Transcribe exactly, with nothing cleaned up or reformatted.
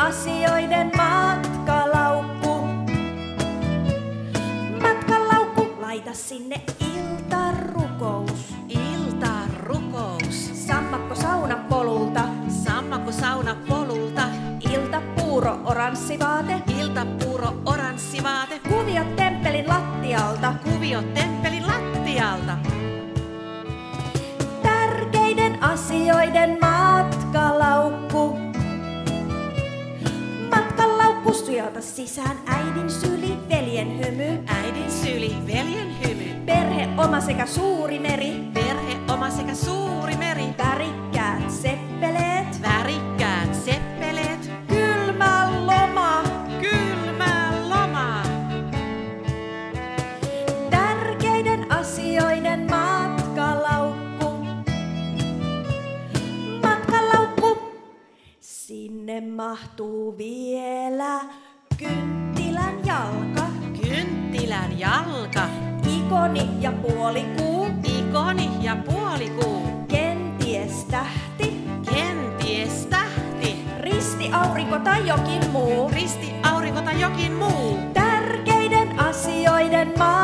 asioiden matkalaukku. Matkalaukku, laita sinne iltarukous. Iltarukous. Sammakko saunapolulta. Sammakko saunapolulta. Iltapuuro oranssivaate. Iltapuuro oranssivaate. Kuviot temppelin lattialta. Kuviot temppelin lattialta. Tärkeiden asioiden matkalaukku. Matkalaukku, sijoita sisään äidin syli, veljen hymy. Äidin syli, veljen hymy. Perhe oma sekä suuri meri. Perhe oma sekä suuri meri. Värikkäät seppeleet. Värikkäät seppeleet. Kylmä loma. Kylmä loma. Tärkeiden asioiden matkalaukku. Matkalaukku. Sinne mahtuu vielä kynttilän jalka. Kynttilän jalka. Ikoni ja puolikuu. Ikoni ja puolikuu. Kenties tähti. Kenties tähti. Risti, aurinko tai jokin muu. Risti, aurinko tai jokin muu. Tärkeiden asioiden maa.